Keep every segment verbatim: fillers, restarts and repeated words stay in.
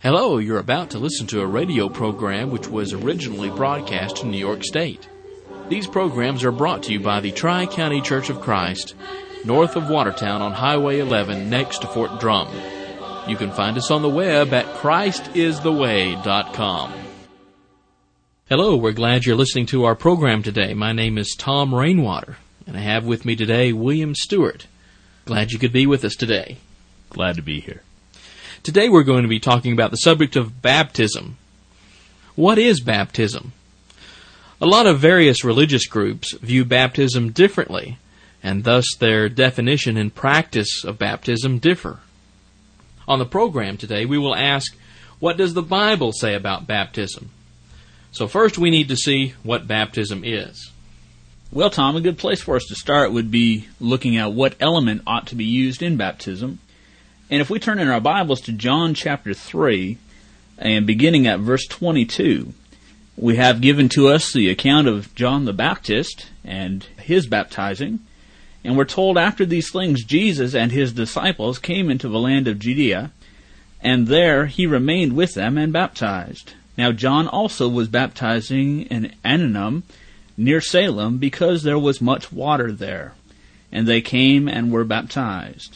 Hello, you're about to listen to a radio program which was originally broadcast in New York State. These programs are brought to you by the Tri-County Church of Christ, north of Watertown on Highway eleven next to Fort Drum. You can find us on the web at christ is the way dot com. Hello, we're glad you're listening to our program today. My name is Tom Rainwater, and I have with me today William Stewart. Glad you could be with us today. Glad to be here. Today we're going to be talking about the subject of baptism. What is baptism? A lot of various religious groups view baptism differently, and thus their definition and practice of baptism differ. On the program today, we will ask, what does the Bible say about baptism? So first we need to see what baptism is. Well, Tom, a good place for us to start would be looking at what element ought to be used in baptism. And if we turn in our Bibles to John chapter three, and beginning at verse twenty-two, we have given to us the account of John the Baptist and his baptizing. And we're told after these things, Jesus and his disciples came into the land of Judea, and there he remained with them and baptized. Now John also was baptizing in Aenon near Salem, because there was much water there. And they came and were baptized.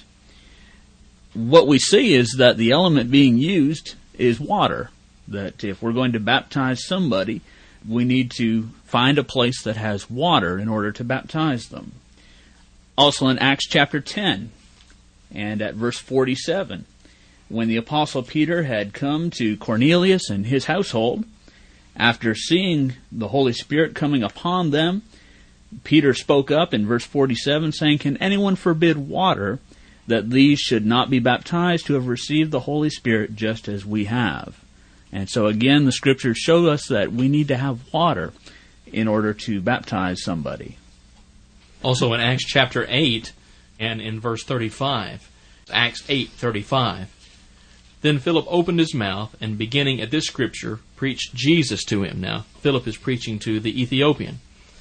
What we see is that the element being used is water. That if we're going to baptize somebody, we need to find a place that has water in order to baptize them. Also in Acts chapter ten, and at verse forty-seven, when the Apostle Peter had come to Cornelius and his household, after seeing the Holy Spirit coming upon them, Peter spoke up in verse forty-seven, saying, "Can anyone forbid water, that these should not be baptized who have received the Holy Spirit just as we have?" And so again, the Scriptures show us that we need to have water in order to baptize somebody. Also in Acts chapter eight and in verse thirty-five, Acts eight thirty-five, "Then Philip opened his mouth, and beginning at this scripture, preached Jesus to him." Now, Philip is preaching to the Ethiopian.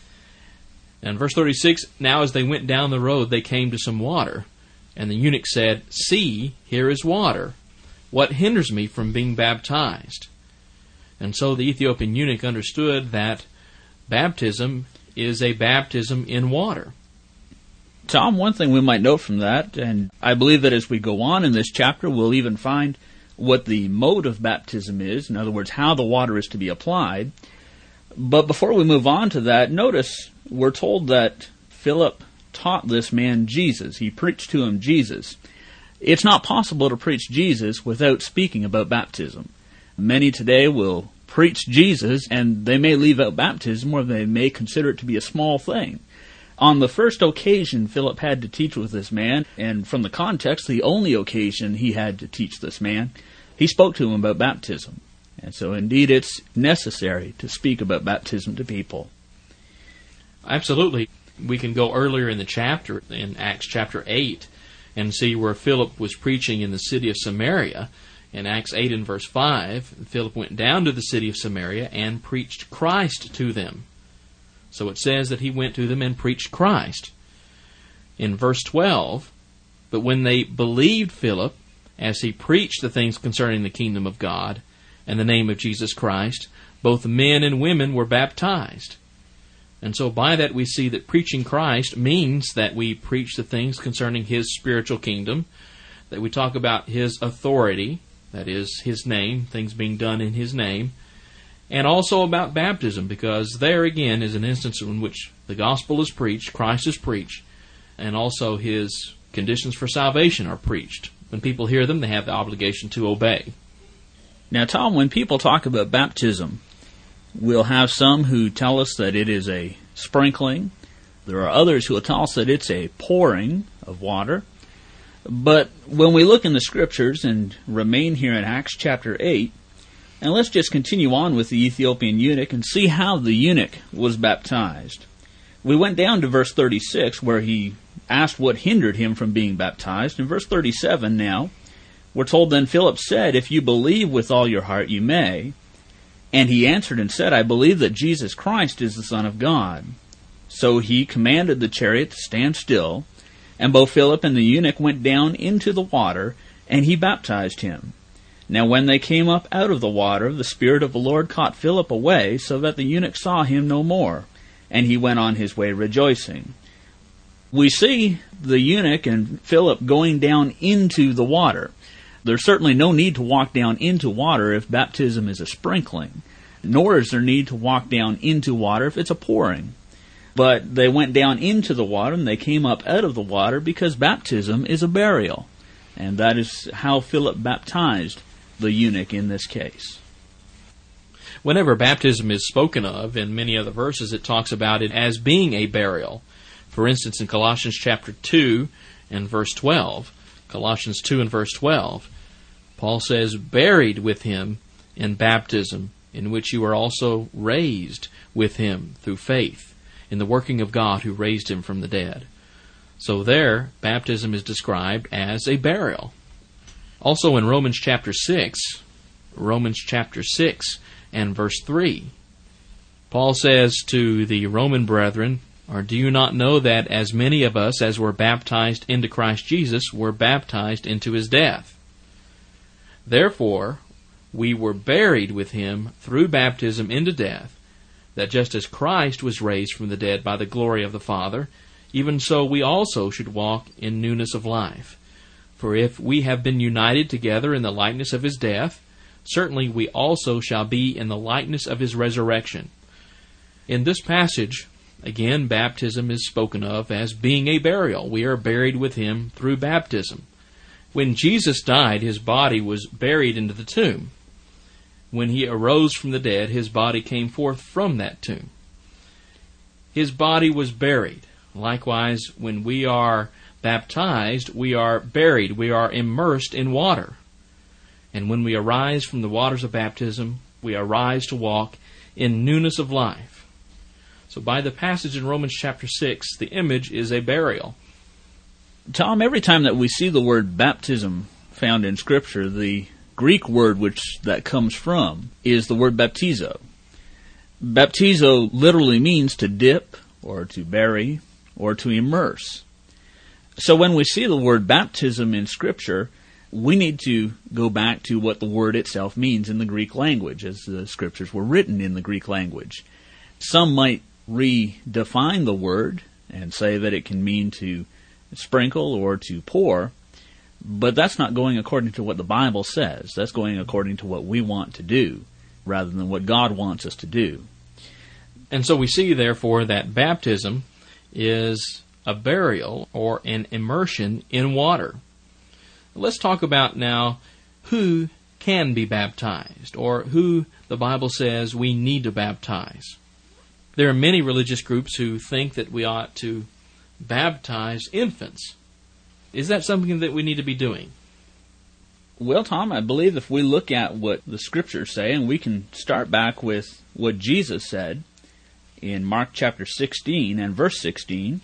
And verse thirty-six, "Now as they went down the road, they came to some water. And the eunuch said, 'See, here is water. What hinders me from being baptized?' And so the Ethiopian eunuch understood that baptism is a baptism in water. Tom, one thing we might note from that, and I believe that as we go on in this chapter, we'll even find what the mode of baptism is, in other words, how the water is to be applied. But before we move on to that, notice we're told that Philip taught this man Jesus. He preached to him Jesus. It's not possible to preach Jesus without speaking about baptism. Many today will preach Jesus, and they may leave out baptism, or they may consider it to be a small thing. On the first occasion Philip had to teach with this man, and from the context, the only occasion he had to teach this man, he spoke to him about baptism. And so indeed it's necessary to speak about baptism to people. Absolutely. We can go earlier in the chapter, in Acts chapter eight, and see where Philip was preaching in the city of Samaria. In Acts eight and verse five, Philip went down to the city of Samaria and preached Christ to them. So it says that he went to them and preached Christ. In verse twelve, "But when they believed Philip, as he preached the things concerning the kingdom of God and the name of Jesus Christ, both men and women were baptized." And so by that we see that preaching Christ means that we preach the things concerning His spiritual kingdom, that we talk about His authority, that is, His name, things being done in His name, and also about baptism, because there again is an instance in which the gospel is preached, Christ is preached, and also His conditions for salvation are preached. When people hear them, they have the obligation to obey. Now, Tom, when people talk about baptism, we'll have some who tell us that it is a sprinkling. There are others who will tell us that it's a pouring of water. But when we look in the Scriptures and remain here in Acts chapter eight, and let's just continue on with the Ethiopian eunuch and see how the eunuch was baptized. We went down to verse thirty-six where he asked what hindered him from being baptized. In verse thirty-seven now, we're told, "Then Philip said, 'If you believe with all your heart, you may.' And he answered and said, 'I believe that Jesus Christ is the Son of God.' So he commanded the chariot to stand still, and both Philip and the eunuch went down into the water, and he baptized him. Now when they came up out of the water, the Spirit of the Lord caught Philip away, so that the eunuch saw him no more, and he went on his way rejoicing. We see the eunuch and Philip going down into the water. There's certainly no need to walk down into water if baptism is a sprinkling, nor is there need to walk down into water if it's a pouring. But they went down into the water and they came up out of the water because baptism is a burial. And that is how Philip baptized the eunuch in this case. Whenever baptism is spoken of in many other verses, it talks about it as being a burial. For instance, in Colossians chapter two and verse twelve, Colossians two and verse twelve, Paul says, buried with him in baptism, in which you are also raised with him through faith in the working of God who raised him from the dead. So there, baptism is described as a burial. Also in Romans chapter six, Romans chapter six and verse three, Paul says to the Roman brethren, or do you not know that as many of us as were baptized into Christ Jesus were baptized into his death? Therefore, we were buried with him through baptism into death, that just as Christ was raised from the dead by the glory of the Father, even so we also should walk in newness of life. For if we have been united together in the likeness of his death, certainly we also shall be in the likeness of his resurrection. In this passage, again, baptism is spoken of as being a burial. We are buried with him through baptism. When Jesus died, his body was buried into the tomb. When he arose from the dead, his body came forth from that tomb. His body was buried. Likewise, when we are baptized, we are buried. We are immersed in water. And when we arise from the waters of baptism, we arise to walk in newness of life. So by the passage in Romans chapter six, the image is a burial. Tom, every time that we see the word baptism found in Scripture, the Greek word which that comes from is the word baptizo. Baptizo literally means to dip, or to bury, or to immerse. So when we see the word baptism in Scripture, we need to go back to what the word itself means in the Greek language, as the Scriptures were written in the Greek language. Some might redefine the word and say that it can mean to sprinkle or to pour, but that's not going according to what the Bible says. That's going according to what we want to do, rather than what God wants us to do. And so we see, therefore, that baptism is a burial or an immersion in water. Let's talk about now who can be baptized, or who the Bible says we need to baptize. There are many religious groups who think that we ought to baptize infants. Is that something that we need to be doing? Well, Tom, I believe if we look at what the Scriptures say, and we can start back with what Jesus said in Mark chapter sixteen and verse sixteen,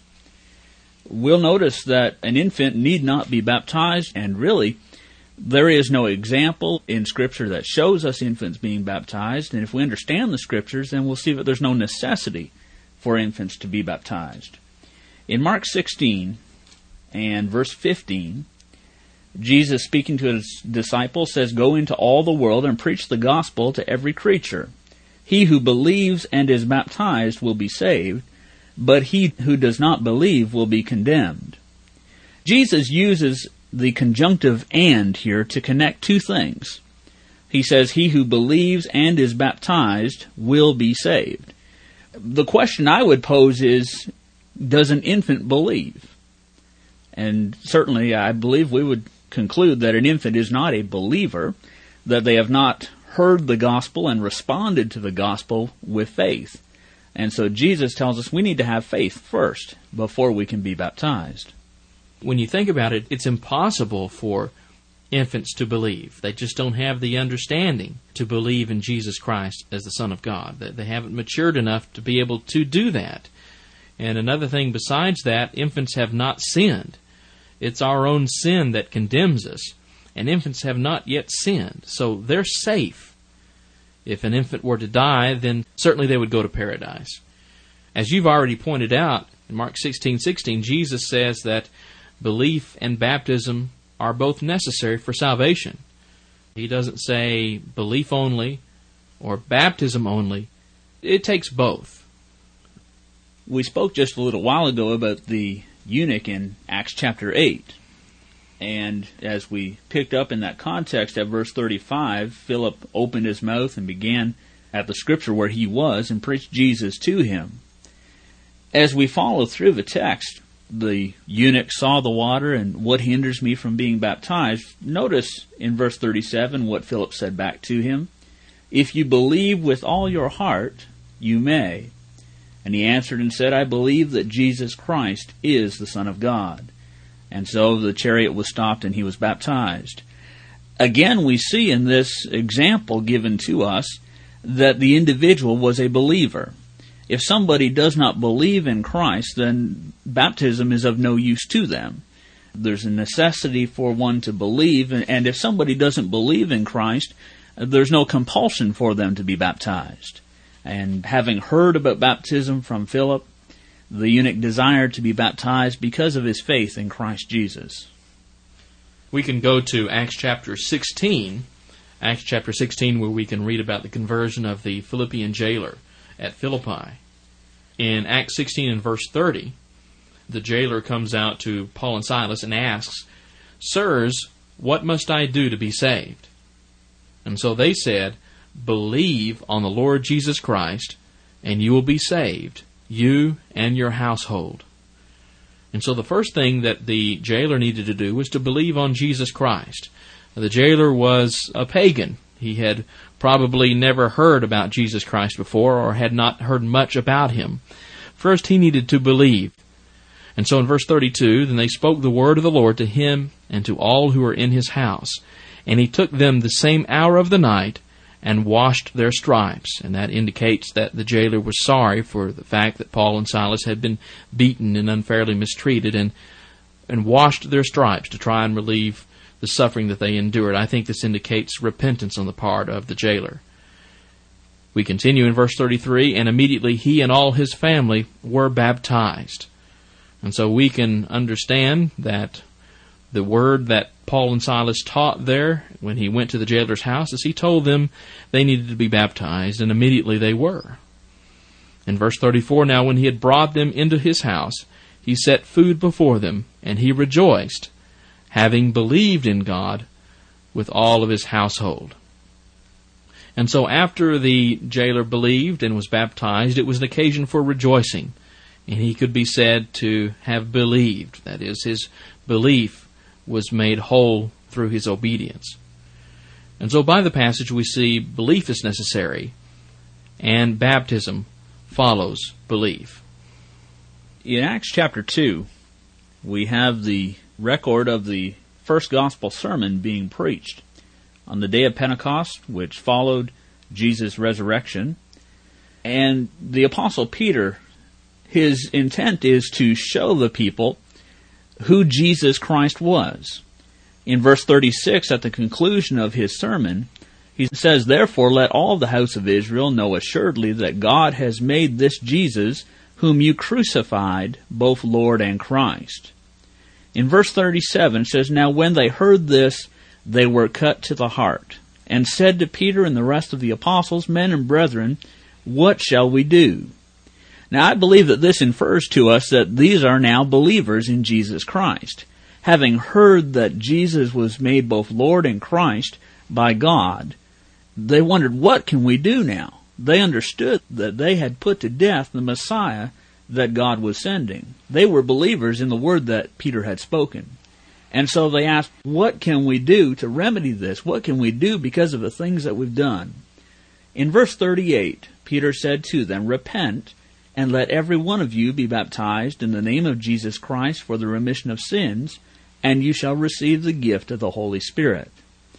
we'll notice that an infant need not be baptized, and really, there is no example in Scripture that shows us infants being baptized, and if we understand the Scriptures, then we'll see that there's no necessity for infants to be baptized. In Mark sixteen and verse fifteen, Jesus, speaking to his disciples, says, "Go into all the world and preach the gospel to every creature. He who believes and is baptized will be saved, but he who does not believe will be condemned." Jesus uses the conjunctive "and" here to connect two things. He says, he who believes and is baptized will be saved. The question I would pose is, does an infant believe? And certainly I believe we would conclude that an infant is not a believer, that they have not heard the gospel and responded to the gospel with faith. And so Jesus tells us we need to have faith first before we can be baptized. When you think about it, it's impossible for infants to believe. They just don't have the understanding to believe in Jesus Christ as the Son of God. They haven't matured enough to be able to do that. And another thing besides that, infants have not sinned. It's our own sin that condemns us. And infants have not yet sinned. So they're safe. If an infant were to die, then certainly they would go to paradise. As you've already pointed out, in Mark sixteen sixteen, Jesus says that belief and baptism are both necessary for salvation. He doesn't say belief only or baptism only. It takes both. We spoke just a little while ago about the eunuch in Acts chapter eight. And as we picked up in that context at verse thirty-five, Philip opened his mouth and began at the scripture where he was and preached Jesus to him. As we follow through the text, the eunuch saw the water, and what hinders me from being baptized? Notice in verse thirty-seven what Philip said back to him. If you believe with all your heart, you may. And he answered and said, I believe that Jesus Christ is the Son of God. And so the chariot was stopped and he was baptized. Again, we see in this example given to us that the individual was a believer. If somebody does not believe in Christ, then baptism is of no use to them. There's a necessity for one to believe, and if somebody doesn't believe in Christ, there's no compulsion for them to be baptized. And having heard about baptism from Philip, the eunuch desired to be baptized because of his faith in Christ Jesus. We can go to Acts chapter sixteen, Acts chapter sixteen, where we can read about the conversion of the Philippian jailer at Philippi. In Acts sixteen and verse thirty, the jailer comes out to Paul and Silas and asks, Sirs, what must I do to be saved? And so they said, Believe on the Lord Jesus Christ, and you will be saved, you and your household. And so the first thing that the jailer needed to do was to believe on Jesus Christ. The jailer was a pagan. He had probably never heard about Jesus Christ before, or had not heard much about him. First, he needed to believe. And so in verse thirty-two, then they spoke the word of the Lord to him and to all who were in his house. And he took them the same hour of the night and washed their stripes. And that indicates that the jailer was sorry for the fact that Paul and Silas had been beaten and unfairly mistreated, and, and washed their stripes to try and relieve the suffering that they endured. I think this indicates repentance on the part of the jailer. We continue in verse thirty-three, and immediately he and all his family were baptized. And so we can understand that the word that Paul and Silas taught there when he went to the jailer's house is he told them they needed to be baptized, and immediately they were. In verse thirty-four, now when he had brought them into his house, he set food before them, and he rejoiced, having believed in God with all of his household. And so after the jailer believed and was baptized, it was an occasion for rejoicing. And he could be said to have believed. That is, his belief was made whole through his obedience. And so by the passage we see belief is necessary, and baptism follows belief. In Acts chapter two, we have the record of the first gospel sermon being preached on the day of Pentecost, which followed Jesus' resurrection. And the Apostle Peter, his intent is to show the people who Jesus Christ was. In verse thirty-six, at the conclusion of his sermon, he says, Therefore let all the house of Israel know assuredly that God has made this Jesus, whom you crucified, both Lord and Christ. In verse thirty-seven, it says, Now when they heard this, they were cut to the heart, and said to Peter and the rest of the apostles, Men and brethren, what shall we do? Now I believe that this infers to us that these are now believers in Jesus Christ. Having heard that Jesus was made both Lord and Christ by God, they wondered, what can we do now? They understood that they had put to death the Messiah that God was sending. They were believers in the word that Peter had spoken. And so they asked, what can we do to remedy this? What can we do because of the things that we've done? In verse thirty-eight, Peter said to them, Repent, and let every one of you be baptized in the name of Jesus Christ for the remission of sins, and you shall receive the gift of the Holy Spirit.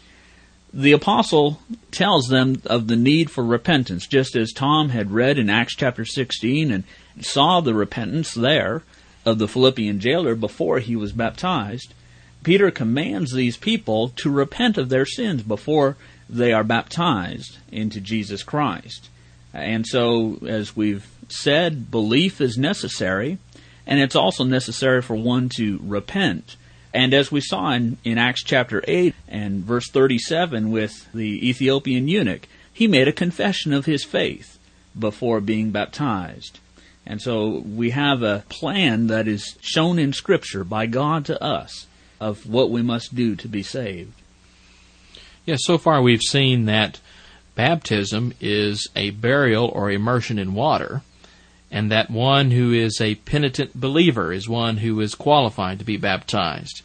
The apostle tells them of the need for repentance, just as Tom had read in Acts chapter sixteen and saw the repentance there of the Philippian jailer before he was baptized. Peter commands these people to repent of their sins before they are baptized into Jesus Christ. And so, as we've said, belief is necessary, and it's also necessary for one to repent. And as we saw in, in Acts chapter eight and verse thirty-seven with the Ethiopian eunuch, he made a confession of his faith before being baptized. And so we have a plan that is shown in Scripture by God to us of what we must do to be saved. Yes, so far we've seen that baptism is a burial or immersion in water, and that one who is a penitent believer is one who is qualified to be baptized.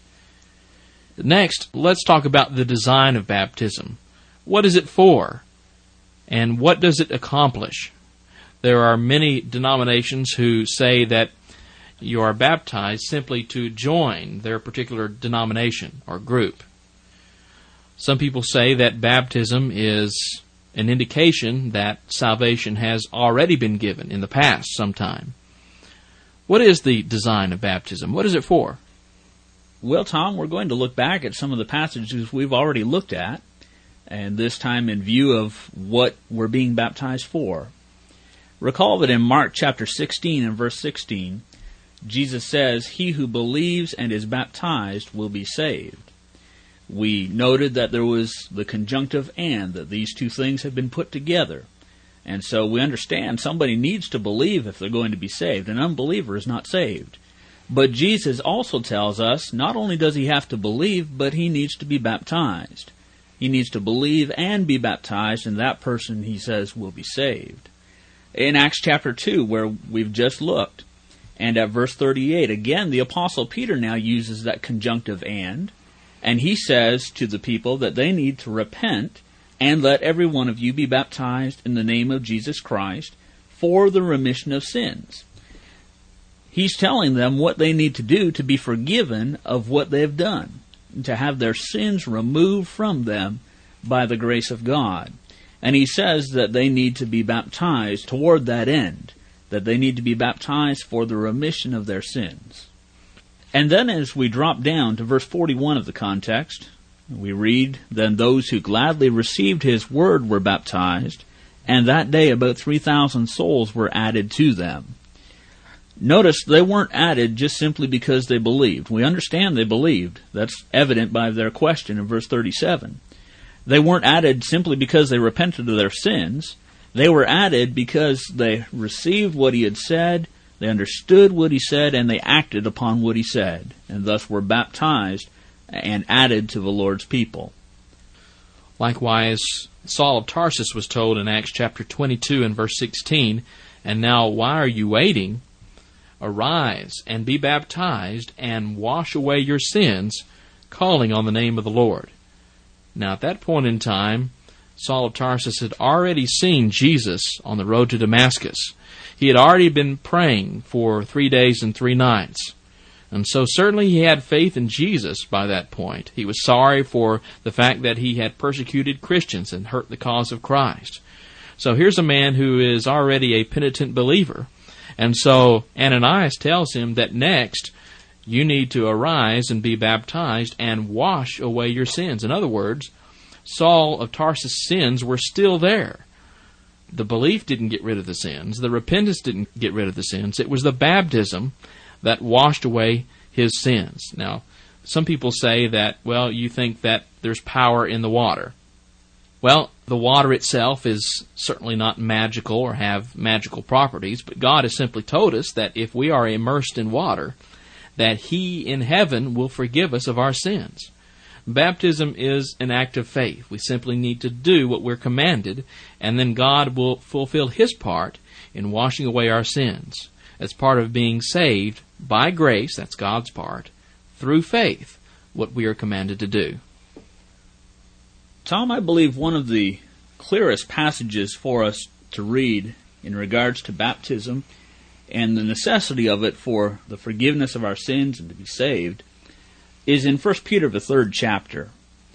Next, let's talk about the design of baptism. What is it for? And what does it accomplish? There are many denominations who say that you are baptized simply to join their particular denomination or group. Some people say that baptism is an indication that salvation has already been given in the past sometime. What is the design of baptism? What is it for? Well, Tom, we're going to look back at some of the passages we've already looked at, and this time in view of what we're being baptized for. Recall that in Mark chapter sixteen and verse sixteen, Jesus says, "He who believes and is baptized will be saved." We noted that there was the conjunctive "and," that these two things have been put together. And so we understand somebody needs to believe if they're going to be saved. An unbeliever is not saved. But Jesus also tells us not only does he have to believe, but he needs to be baptized. He needs to believe and be baptized, and that person, he says, will be saved. In Acts chapter two, where we've just looked, and at verse thirty-eight, again, the Apostle Peter now uses that conjunctive "and," and he says to the people that they need to repent and let every one of you be baptized in the name of Jesus Christ for the remission of sins. He's telling them what they need to do to be forgiven of what they've done, to have their sins removed from them by the grace of God. And he says that they need to be baptized toward that end, that they need to be baptized for the remission of their sins. And then as we drop down to verse forty-one of the context, we read, "Then those who gladly received his word were baptized, and that day about three thousand souls were added to them." Notice they weren't added just simply because they believed. We understand they believed. That's evident by their question in verse thirty-seven. They weren't added simply because they repented of their sins. They were added because they received what he had said, they understood what he said, and they acted upon what he said, and thus were baptized and added to the Lord's people. Likewise, Saul of Tarsus was told in Acts chapter twenty-two and verse sixteen, "And now why are you waiting? Arise and be baptized and wash away your sins, calling on the name of the Lord." Now at that point in time, Saul of Tarsus had already seen Jesus on the road to Damascus. He had already been praying for three days and three nights. And so certainly he had faith in Jesus by that point. He was sorry for the fact that he had persecuted Christians and hurt the cause of Christ. So here's a man who is already a penitent believer. And so Ananias tells him that next, you need to arise and be baptized and wash away your sins. In other words, Saul of Tarsus' sins were still there. The belief didn't get rid of the sins. The repentance didn't get rid of the sins. It was the baptism that washed away his sins. Now, some people say that, well, you think that there's power in the water. Well, the water itself is certainly not magical or have magical properties, but God has simply told us that if we are immersed in water, that He in heaven will forgive us of our sins. Baptism is an act of faith. We simply need to do what we're commanded, and then God will fulfill His part in washing away our sins. As part of being saved by grace, that's God's part, through faith, what we are commanded to do. Tom, I believe one of the clearest passages for us to read in regards to baptism and the necessity of it for the forgiveness of our sins and to be saved is in First Peter, the third chapter.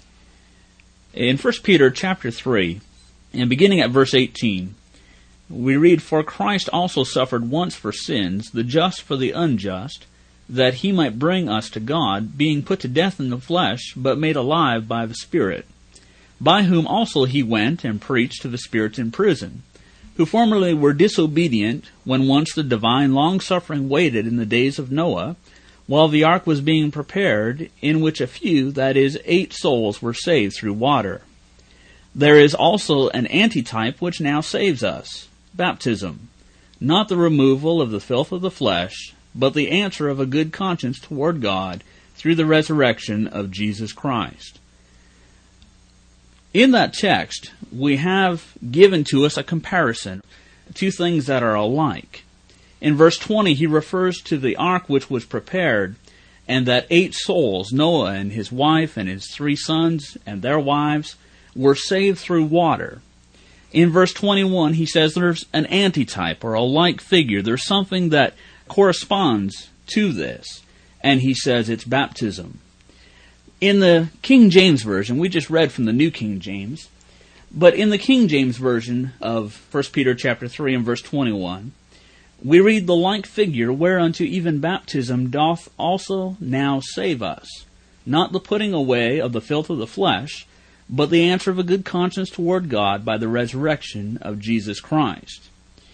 In First Peter chapter three, and beginning at verse eighteen, we read, "For Christ also suffered once for sins, the just for the unjust, that He might bring us to God, being put to death in the flesh, but made alive by the Spirit, by whom also He went and preached to the spirits in prison, who formerly were disobedient, when once the divine long-suffering waited in the days of Noah, while the ark was being prepared, in which a few, that is, eight souls, were saved through water. There is also an antitype which now saves us, baptism, not the removal of the filth of the flesh, but the answer of a good conscience toward God through the resurrection of Jesus Christ. In that text, we have given to us a comparison, two things that are alike. In verse twenty, he refers to the ark which was prepared, and that eight souls, Noah and his wife and his three sons and their wives, were saved through water. In verse twenty-one, he says there's an antitype or a like figure. There's something that corresponds to this, and he says it's baptism. In the King James Version, we just read from the New King James, but in the King James Version of First Peter chapter three and verse twenty-one, we read the like figure whereunto even baptism doth also now save us, not the putting away of the filth of the flesh, but the answer of a good conscience toward God by the resurrection of Jesus Christ.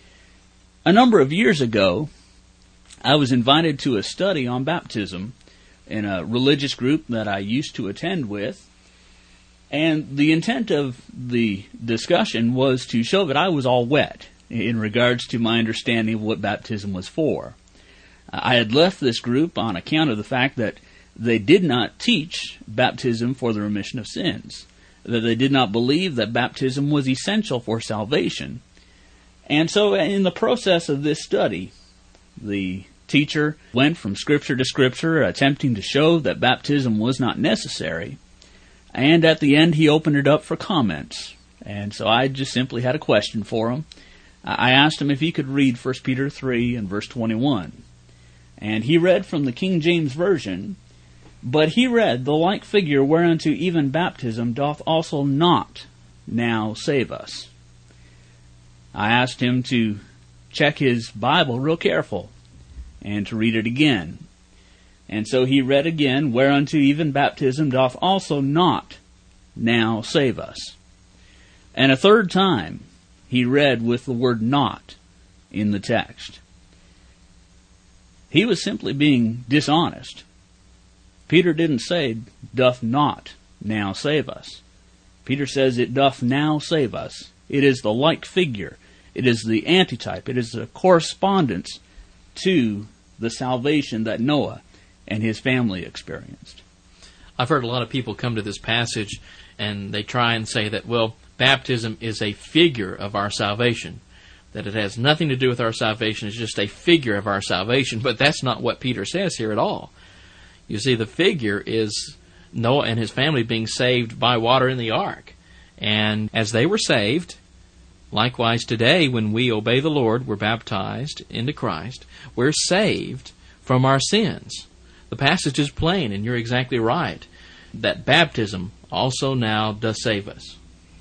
A number of years ago, I was invited to a study on baptism in a religious group that I used to attend with, and the intent of the discussion was to show that I was all wet in regards to my understanding of what baptism was for. I had left this group on account of the fact that they did not teach baptism for the remission of sins, that they did not believe that baptism was essential for salvation. And so in the process of this study, the teacher went from scripture to scripture, attempting to show that baptism was not necessary. And at the end, he opened it up for comments. And so I just simply had a question for him. I asked him if he could read First Peter three and verse twenty-one. And he read from the King James Version, but he read the like figure whereunto even baptism doth also not now save us. I asked him to check his Bible real careful and to read it again. And so he read again, whereunto even baptism doth also not now save us. And a third time, he read with the word not in the text. He was simply being dishonest. Peter didn't say, doth not now save us. Peter says it doth now save us. It is the like figure. It is the antitype. It is the correspondence to the salvation that Noah and his family experienced. I've heard a lot of people come to this passage and they try and say that, well, baptism is a figure of our salvation, that it has nothing to do with our salvation, it's just a figure of our salvation, but that's not what Peter says here at all. You see, the figure is Noah and his family being saved by water in the ark. And as they were saved, likewise today, when we obey the Lord, we're baptized into Christ, we're saved from our sins. The passage is plain, and you're exactly right, that baptism also now does save us.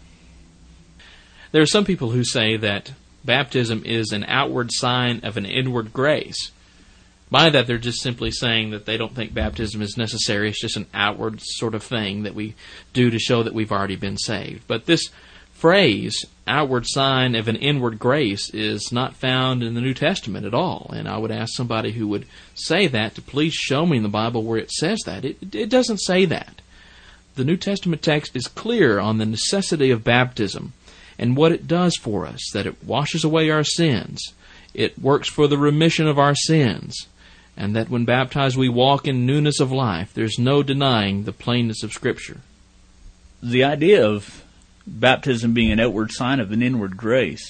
There are some people who say that baptism is an outward sign of an inward grace. By that, they're just simply saying that they don't think baptism is necessary. It's just an outward sort of thing that we do to show that we've already been saved. But this phrase, outward sign of an inward grace, is not found in the New Testament at all. And I would ask somebody who would say that to please show me in the Bible where it says that. It, it doesn't say that. The New Testament text is clear on the necessity of baptism and what it does for us, that it washes away our sins, it works for the remission of our sins, and that when baptized we walk in newness of life. There's no denying the plainness of Scripture. The idea of baptism being an outward sign of an inward grace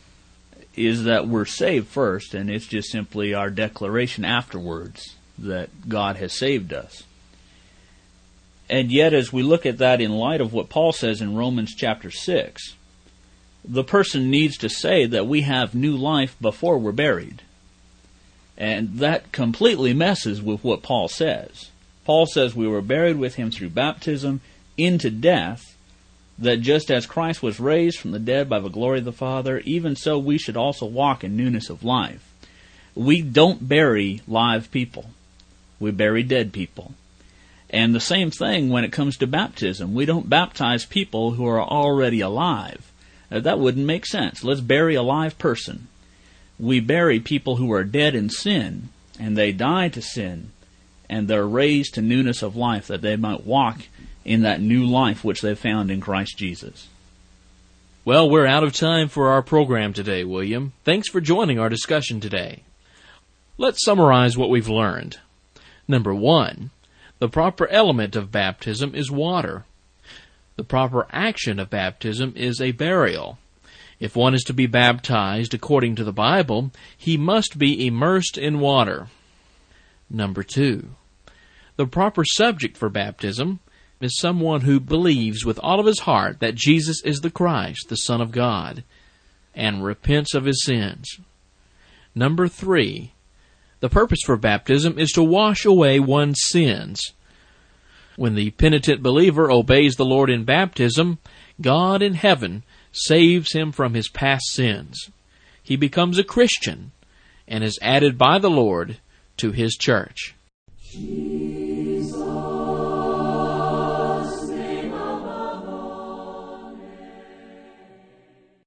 is that we're saved first, and it's just simply our declaration afterwards that God has saved us. And yet, as we look at that in light of what Paul says in Romans chapter six, the person needs to say that we have new life before we're buried. And that completely messes with what Paul says. Paul says we were buried with him through baptism into death, that just as Christ was raised from the dead by the glory of the Father, even so we should also walk in newness of life. We don't bury live people. We bury dead people. And the same thing when it comes to baptism. We don't baptize people who are already alive. Now, that wouldn't make sense. Let's bury a live person. We bury people who are dead in sin, and they die to sin, and they're raised to newness of life, that they might walk in that new life which they've found in Christ Jesus. Well, we're out of time for our program today, William. Thanks for joining our discussion today. Let's summarize what we've learned. Number one, the proper element of baptism is water. The proper action of baptism is a burial. If one is to be baptized according to the Bible, he must be immersed in water. Number two, the proper subject for baptism is someone who believes with all of his heart that Jesus is the Christ, the Son of God, and repents of his sins. Number three, the purpose for baptism is to wash away one's sins. When the penitent believer obeys the Lord in baptism, God in heaven saves him from his past sins. He becomes a Christian and is added by the Lord to His church.